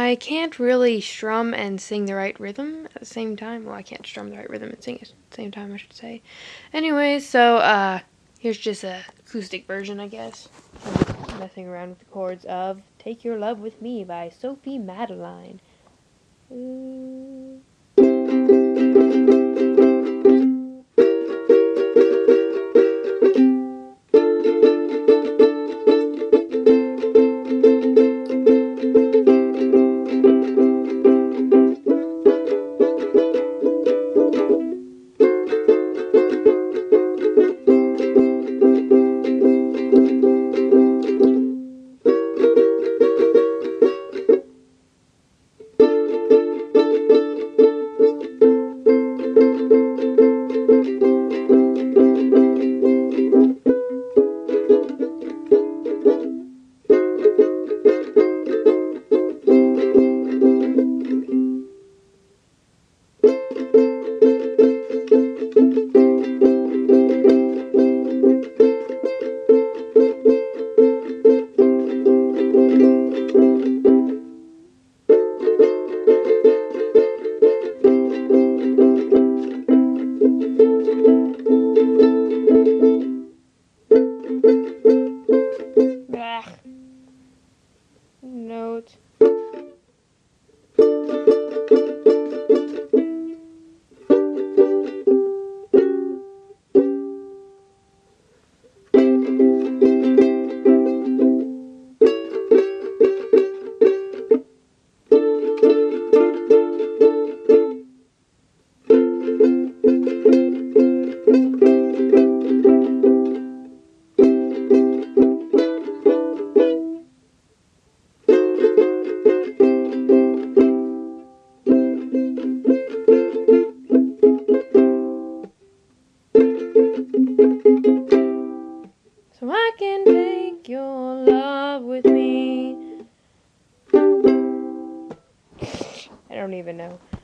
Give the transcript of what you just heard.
I can't really strum and sing the right rhythm at the same time. Well, I can't strum the right rhythm and sing it at the same time, I should say. Anyway, so here's just a acoustic version, I guess. I'm messing around with the chords of "Take Your Love with Me" by Sophie Madeline. Blah. Note. So I can take your love with me. I don't even know.